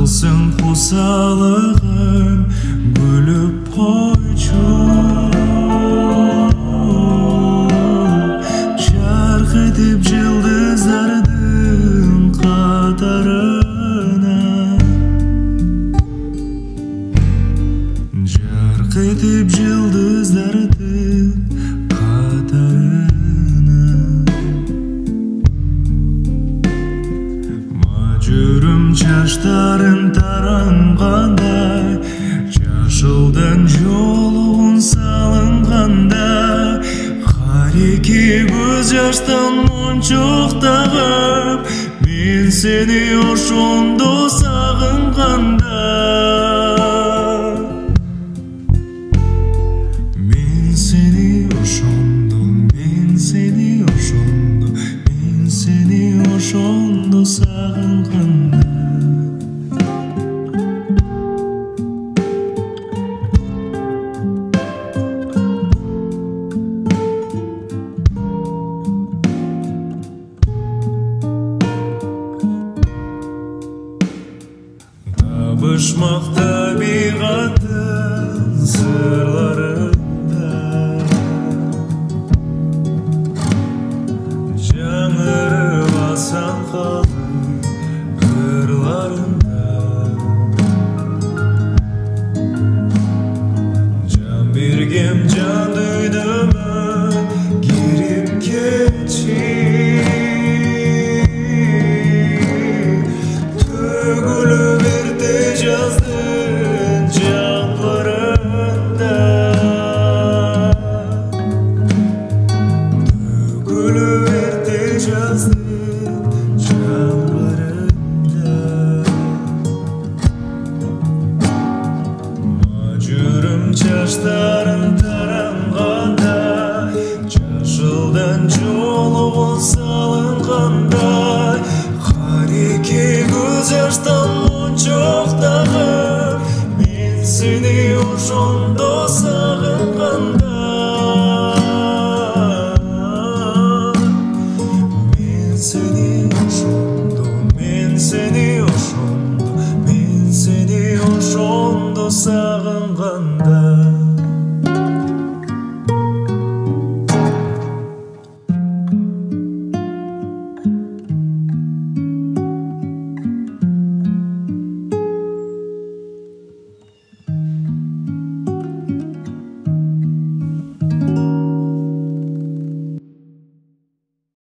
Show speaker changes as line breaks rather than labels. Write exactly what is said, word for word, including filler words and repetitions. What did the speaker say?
Жалғызсың қосалығым күліп қойшы, жарқ етіп жұлдыздардың қатарына, жарқ етіп жұлдыздардың қатарына. Жүрім шаштарын таранғандай, жашылдан жолуын салынғандай, қареке көз жаштан моншоқтағып, мен сені ошондо сағынғанда. Мен сені ошондо, мен сені ошондо, мен сені ошондо сағынғанда. Табышмақ табиғаттың сырларында, жаңырып асан қалың қырларында, жан бергем жан дүйдімін керіп кетші, төгіліп ерте жаздың жаңбырында, төгіліп ерте жаздың жаңбырында. Жүрім шаштарын таранғанда, жашылдан жолуын салынғандай, қареке көз жаштан моншоқтағып, мен сені ошондо сағынғанда. Мен сені ошондо, мен сені ошондо, мен сені ошондо сағынғанда.